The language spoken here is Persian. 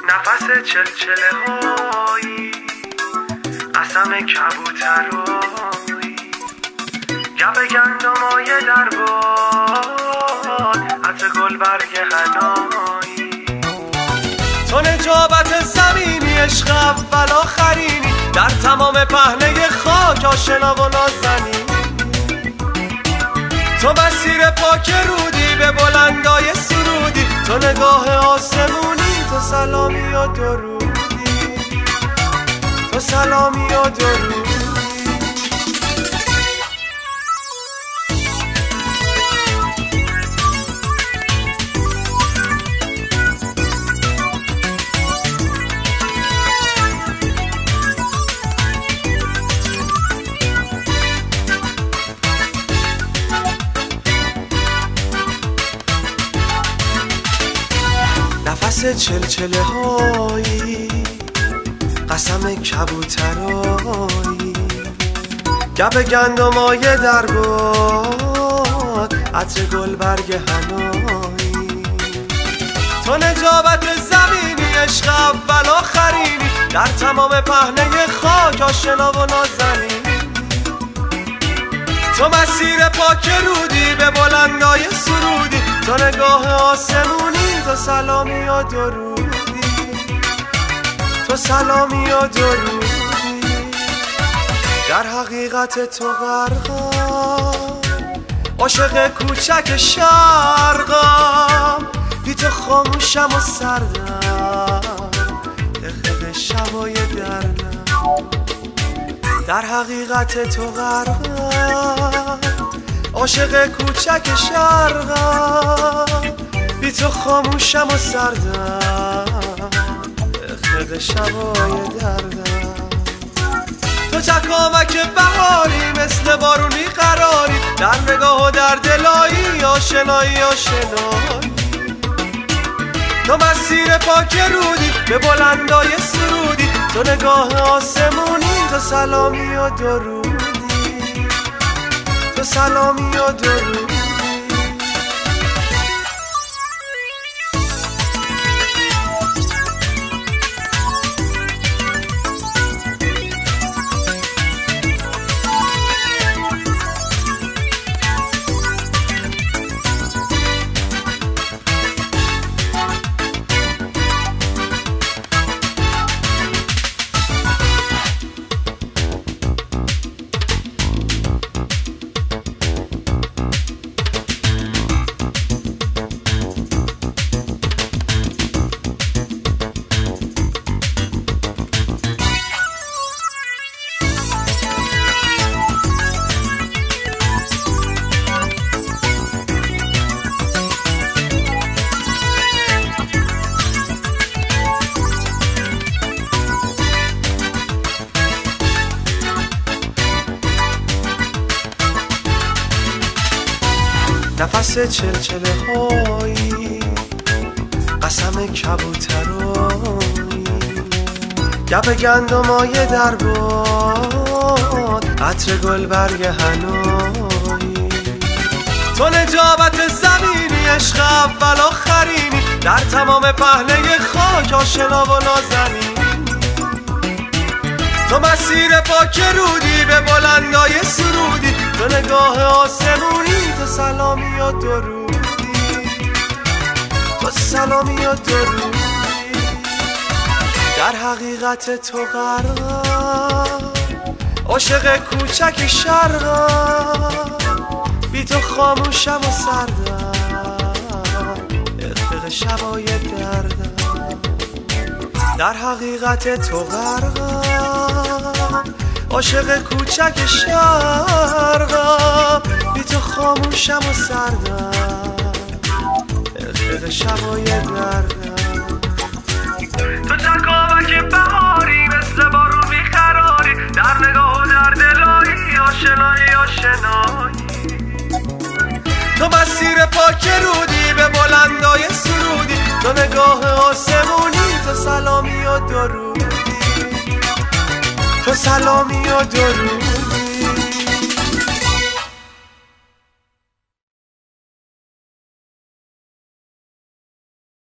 نفس چلچله هایی، قسم کبوترایی، گپ گندمای در باد، عطر گل برگ حنایی. تو نجابت زمینی، عشق اول آخرینی، در تمام پهنه خاک آشنا و نازنینی. تو مسیر پاک رودی، به بلندای سرودی، تو نگاه آسمونی، تو سلامی و درودی، تو سلامی و درودی. نفس چلچله هایی، قسم کبوترایی، گپ گندمای در باد، عطر گل برگ حنایی. تو نجابت زمینی، عشق اول آخرینی، در تمام پهنه خاک آشنا و نازنینی. تو مسیر پاک رودی، به بلندای سرودی، تو نگاه آسمونی، تو سلامی و درودی، تو سلامی و درودی. در حقیقت تو غرقم، عاشق کوچک شرقم، بی تو خاموشم و سردم، دقیق شبای دردم. در حقیقت تو غرقم، عاشق کوچک شرقم، بی تو خاموشم و سردم، دقیق شبای دردم. تو چکامک بهاری، مثل بارونی قراری، در نگاه و در دلایی، آشنایی آشنایی. تو مسیر پاک رودی، به بلندای سرودی، تو نگاه آسمونی، تو سلامی و درودی، تو سلامی و درودی. نفس چلچله هایی، قسم کبوترایی، گپ گندمای در باد، عطر گل برگ حنایی. تو نجابت زمینی، عشق اول آخرینی، در تمام پهنه خاک آشنا و نازنینی. تو مسیر پاک رودی، به بلندای سرودی، تو نگاه آسمونی، تو سلامی و درودی، تو سلامی و درودی. در حقیقت تو غرقم، عاشق کوچک شرقم، بی تو خاموشم و سردم، دقیق شبای دردم. در حقیقت تو غرقم، عاشق کوچک شرقم، بی تو خاموشم و سردم، دقیق شبای دردم. تو چکامک بهاری، مثل بارون بیقراری، در نگاه و در دلایی، آشنایی آشنایی. تو مسیر پاک رودی، به بلندای سرودی، تو نگاه آسمونی، تو سلامی و درودی، تو سلامی و درودی.